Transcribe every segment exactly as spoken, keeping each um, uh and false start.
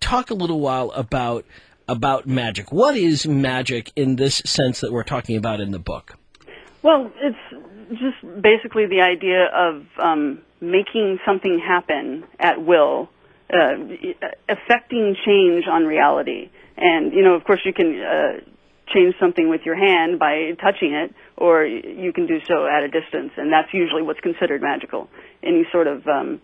talk a little while about about magic. What is magic in this sense that we're talking about in the book? Well, it's just basically the idea of um, making something happen at will, uh, affecting change on reality. And, you know, of course you can uh, change something with your hand by touching it, or you can do so at a distance, and that's usually what's considered magical. Any sort of um,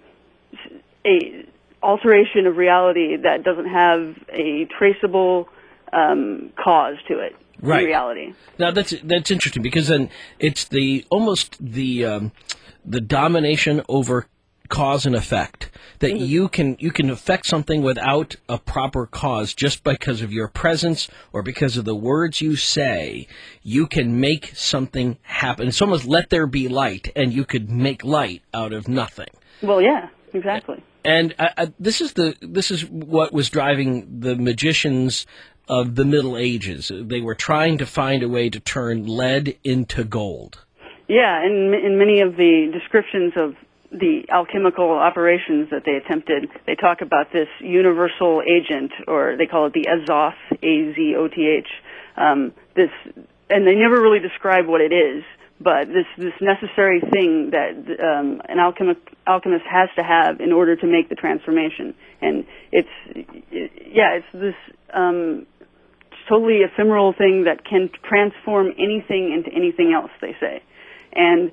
a alteration of reality that doesn't have a traceable um, cause to it. Right. In reality. Now that's that's interesting, because then it's the almost the um, the domination over cause and effect, that mm-hmm. you can you can affect something without a proper cause, just because of your presence or because of the words you say. You can make something happen. It's almost let there be light, and you could make light out of nothing. Well, yeah, exactly. And uh, uh, this is the this is what was driving the magicians of the Middle Ages. They were trying to find a way to turn lead into gold. Yeah, and in many of the descriptions of the alchemical operations that they attempted, they talk about this universal agent, or they call it the Azoth, A Z O T H. Um, this, and they never really describe what it is, but this this necessary thing that um, an alchemist alchemist has to have in order to make the transformation. And it's, it, yeah, it's this um, totally ephemeral thing that can transform anything into anything else, they say. And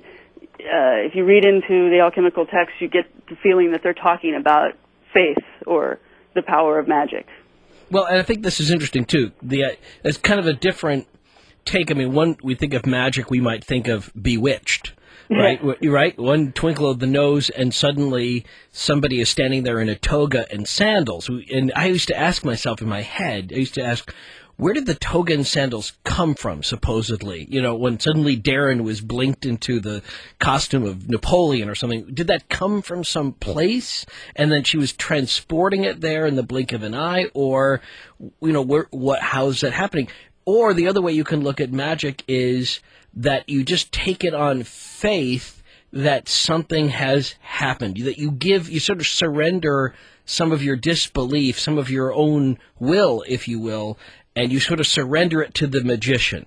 uh, if you read into the alchemical texts, you get the feeling that they're talking about faith or the power of magic. Well, and I think this is interesting, too. The uh, It's kind of a different take. I mean, one, we think of magic, we might think of Bewitched. Right, yeah. Right. One twinkle of the nose, and suddenly somebody is standing there in a toga and sandals. And I used to ask myself in my head, I used to ask, where did the toga and sandals come from, supposedly? You know, when suddenly Darren was blinked into the costume of Napoleon or something, did that come from some place? And then she was transporting it there in the blink of an eye? Or, you know, where, what? How is that happening? Or the other way you can look at magic is that you just take it on faith that something has happened, that you give, you sort of surrender some of your disbelief, some of your own will, if you will, and you sort of surrender it to the magician.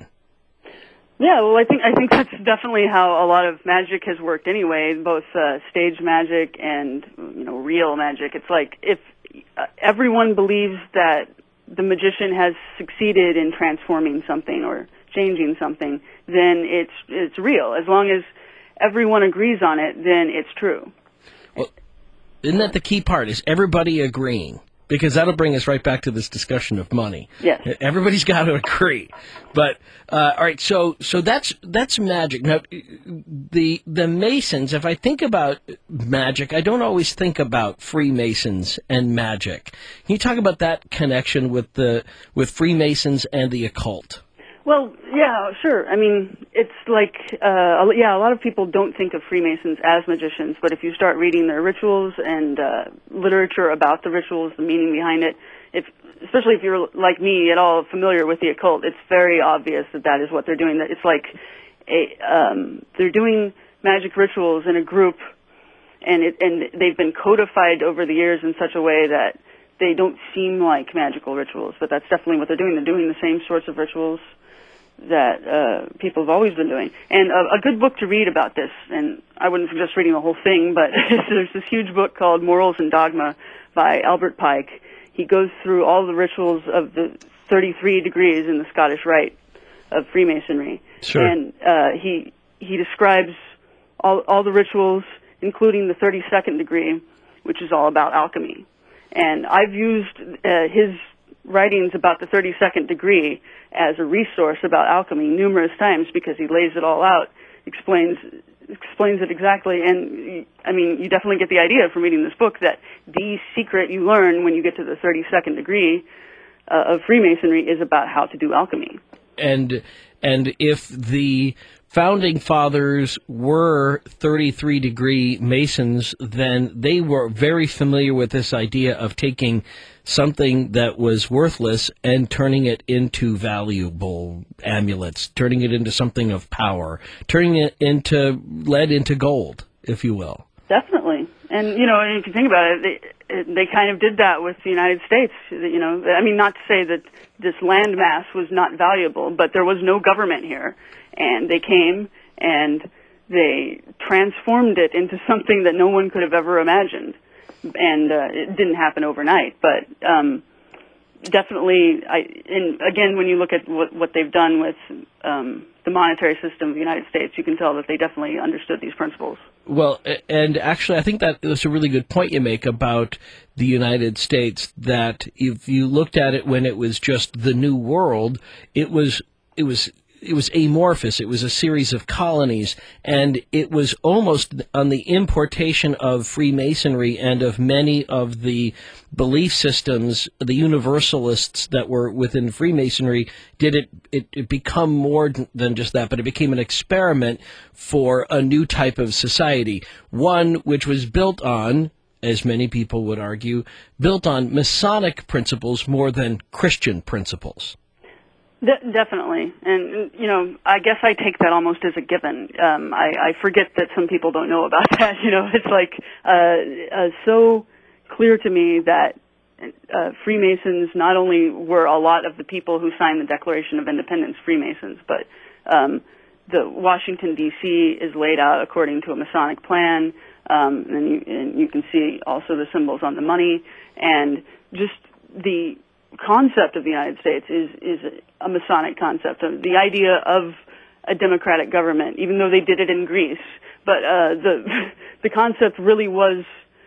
Yeah, well, I think I think that's definitely how a lot of magic has worked anyway, both uh, stage magic and, you know, real magic. It's like if uh, everyone believes that the magician has succeeded in transforming something or changing something, then it's it's real. As long as everyone agrees on it, then it's true. Well, isn't that the key part, is everybody agreeing? Because that'll bring us right back to this discussion of money. Yes. Everybody's got to agree. But, uh, all right, so so that's that's magic. Now, the the Masons, if I think about magic, I don't always think about Freemasons and magic. Can you talk about that connection with the with Freemasons and the occult? Well, yeah, sure. I mean, it's like, uh, yeah, a lot of people don't think of Freemasons as magicians, but if you start reading their rituals and uh, literature about the rituals, the meaning behind it, if, especially if you're like me at all familiar with the occult, it's very obvious that that is what they're doing. That it's like a, um, they're doing magic rituals in a group, and it, and they've been codified over the years in such a way that they don't seem like magical rituals, but that's definitely what they're doing. They're doing the same sorts of rituals that uh, people have always been doing. And a, a good book to read about this, and I wouldn't suggest reading the whole thing, but there's this huge book called Morals and Dogma by Albert Pike. He goes through all the rituals of the thirty-three degrees in the Scottish Rite of Freemasonry. Sure. And uh, he he describes all, all the rituals, including the thirty-second degree, which is all about alchemy. And I've used uh, his writings about the thirty-second degree as a resource about alchemy numerous times, because he lays it all out, explains explains it exactly, and I mean, you definitely get the idea from reading this book that the secret you learn when you get to the thirty-second degree uh, of Freemasonry is about how to do alchemy. And and if the founding fathers were thirty-three degree Masons, then they were very familiar with this idea of taking something that was worthless and turning it into valuable amulets, turning it into something of power, turning it into lead into gold, if you will. Definitely. And, you know, if you think about it, they, they kind of did that with the United States. You know, I mean, not to say that this land mass was not valuable, but there was no government here. And they came and they transformed it into something that no one could have ever imagined. And uh, it didn't happen overnight, but um, definitely, I, and again, when you look at what, what they've done with um, the monetary system of the United States, you can tell that they definitely understood these principles. Well, and actually, I think that was a really good point you make about the United States, that if you looked at it when it was just the New World, it was it was it was amorphous. It was a series of colonies, and it was almost on the importation of Freemasonry and of many of the belief systems, the universalists that were within Freemasonry, did it, it, it become more than just that, but it became an experiment for a new type of society, one which was built on, as many people would argue, built on Masonic principles more than Christian principles. De- definitely. And, you know, I guess I take that almost as a given. Um, I, I forget that some people don't know about that. You know, it's like uh, uh, so clear to me that uh, Freemasons not only were a lot of the people who signed the Declaration of Independence Freemasons, but um, the Washington, D C is laid out according to a Masonic plan, um, and, you, and you can see also the symbols on the money, and just the concept of the United States is is a Masonic concept. The idea of a democratic government, even though they did it in Greece, but uh, the the concept really was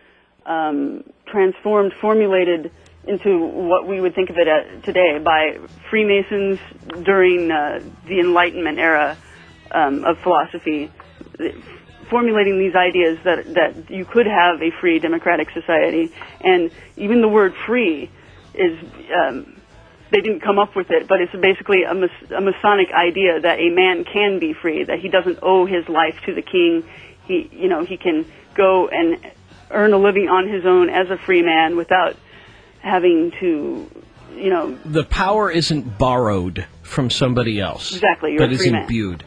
um, transformed, formulated into what we would think of it as today by Freemasons during uh, the Enlightenment era um, of philosophy, formulating these ideas that that you could have a free democratic society, and even the word free is, um, they didn't come up with it, but it's basically a, mas- a Masonic idea that a man can be free, that he doesn't owe his life to the king. He, you know, he can go and earn a living on his own as a free man without having to, you know... The power isn't borrowed from somebody else. Exactly, you're but a free is man. imbued.